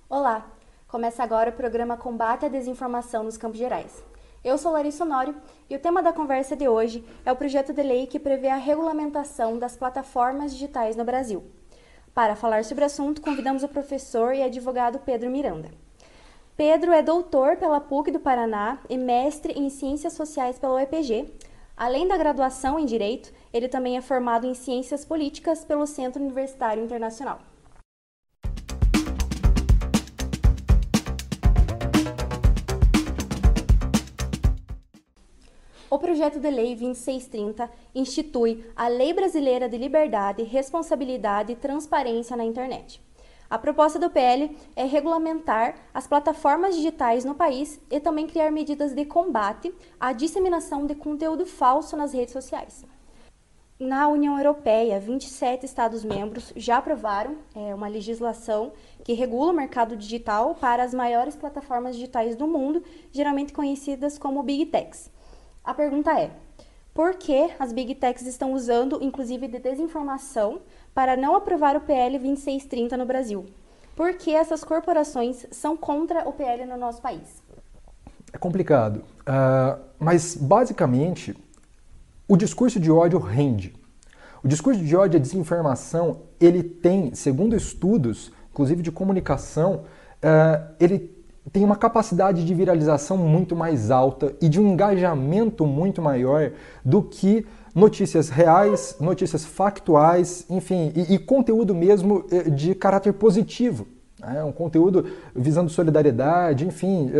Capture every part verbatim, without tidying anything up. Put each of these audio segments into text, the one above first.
Olá! Começa agora o programa Combate à Desinformação nos Campos Gerais. Eu sou Larissa Honório e o tema da conversa de hoje é o projeto de lei que prevê a regulamentação das plataformas digitais no Brasil. Para falar sobre o assunto, convidamos o professor e advogado Pedro Miranda. Pedro é doutor pela P U C do Paraná e mestre em Ciências Sociais pela U E P G. Além da graduação em Direito, ele também é formado em Ciências Políticas pelo Centro Universitário Internacional. O projeto de lei vinte e seis trinta institui a Lei Brasileira de Liberdade, Responsabilidade e Transparência na Internet. A proposta do P L é regulamentar as plataformas digitais no país e também criar medidas de combate à disseminação de conteúdo falso nas redes sociais. Na União Europeia, vinte e sete Estados-membros já aprovaram é, uma legislação que regula o mercado digital para as maiores plataformas digitais do mundo, geralmente conhecidas como Big Techs. A pergunta é, por que as Big Techs estão usando, inclusive, de desinformação para não aprovar o P L vinte e seis trinta no Brasil? Por que essas corporações são contra o P L no nosso país? É complicado, uh, mas basicamente o discurso de ódio rende. O discurso de ódio e a desinformação, ele tem, segundo estudos, inclusive de comunicação, uh, ele tem uma capacidade de viralização muito mais alta e de um engajamento muito maior do que notícias reais, notícias factuais, enfim, e, e conteúdo mesmo de caráter positivo. É um conteúdo visando solidariedade, enfim,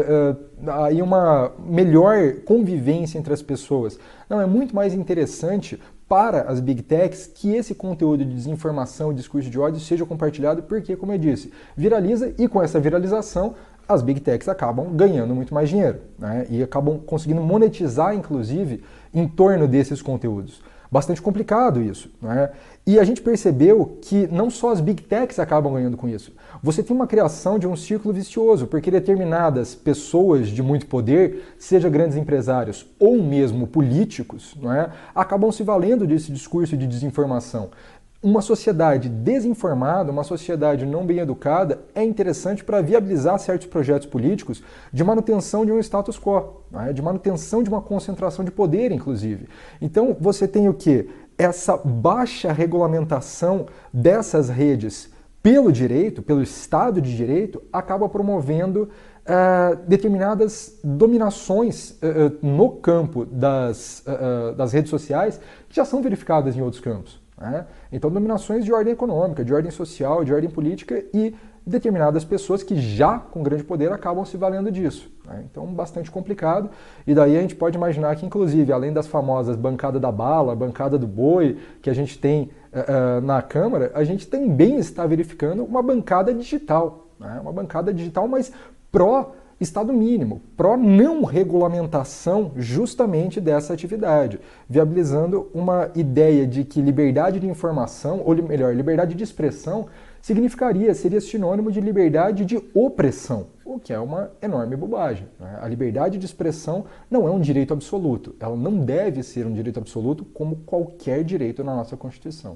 aí uma melhor convivência entre as pessoas. Não, é muito mais interessante para as Big Techs que esse conteúdo de desinformação e discurso de ódio seja compartilhado, porque, como eu disse, viraliza e com essa viralização as Big Techs acabam ganhando muito mais dinheiro, né? E acabam conseguindo monetizar, inclusive, em torno desses conteúdos. Bastante complicado isso, né? E a gente percebeu que não só as Big Techs acabam ganhando com isso. Você tem uma criação de um círculo vicioso, porque determinadas pessoas de muito poder, seja grandes empresários ou mesmo políticos, né, acabam se valendo desse discurso de desinformação. Uma sociedade desinformada, uma sociedade não bem educada, é interessante para viabilizar certos projetos políticos de manutenção de um status quo, né? De manutenção de uma concentração de poder, inclusive. Então, você tem o quê? Essa baixa regulamentação dessas redes pelo direito, pelo Estado de Direito, acaba promovendo uh, determinadas dominações uh, no campo das, uh, das redes sociais que já são verificadas em outros campos. Né? Então, dominações de ordem econômica, de ordem social, de ordem política e determinadas pessoas que já com grande poder acabam se valendo disso. Né? Então, bastante complicado. E daí a gente pode imaginar que, inclusive, além das famosas bancada da bala, bancada do boi, que a gente tem uh, na Câmara, a gente também está verificando uma bancada digital. Né? Uma bancada digital, mas pró Estado mínimo, pró não regulamentação justamente dessa atividade, viabilizando uma ideia de que liberdade de informação, ou melhor, liberdade de expressão, significaria, seria sinônimo de liberdade de opressão, o que é uma enorme bobagem. Né? A liberdade de expressão não é um direito absoluto, ela não deve ser um direito absoluto como qualquer direito na nossa Constituição.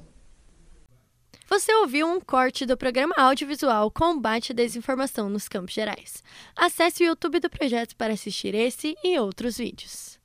Você ouviu um corte do programa audiovisual Combate à Desinformação nos Campos Gerais. Acesse o YouTube do projeto para assistir esse e outros vídeos.